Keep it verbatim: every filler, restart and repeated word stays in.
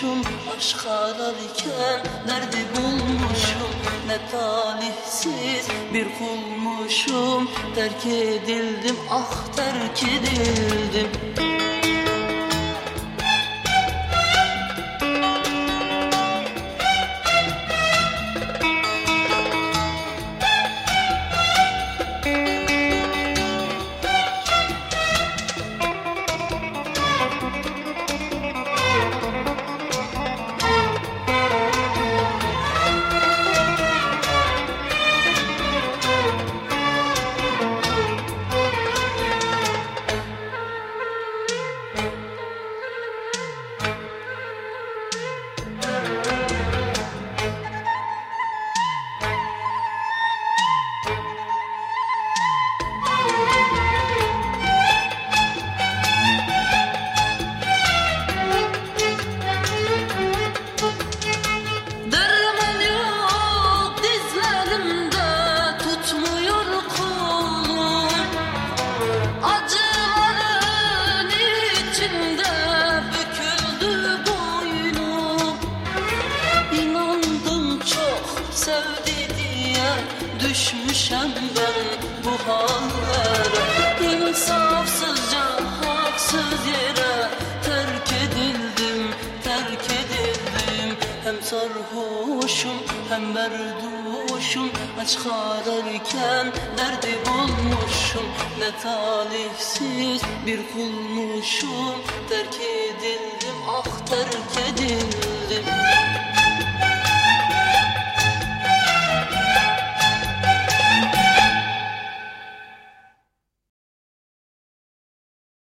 bulmuşum, aşk ararken derdi bulmuşum. Ne talihsiz bir kulmuşum, terk edildim, ah terk edildim. Sevdi diye düşmüşem ben bu hallere. İnsafsızca haksız yere terk edildim, terk edildim. Hem sarhoşum hem berduşum, aşk ararken derdi bulmuşum. Ne talihsiz bir kulmuşum, terk edildim, ah terk